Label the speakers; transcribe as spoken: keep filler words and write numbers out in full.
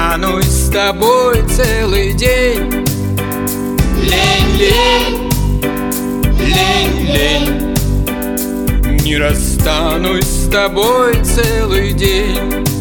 Speaker 1: расстанусь с тобой целый день. Лень, лень, лень, лень, не расстанусь с тобой целый день.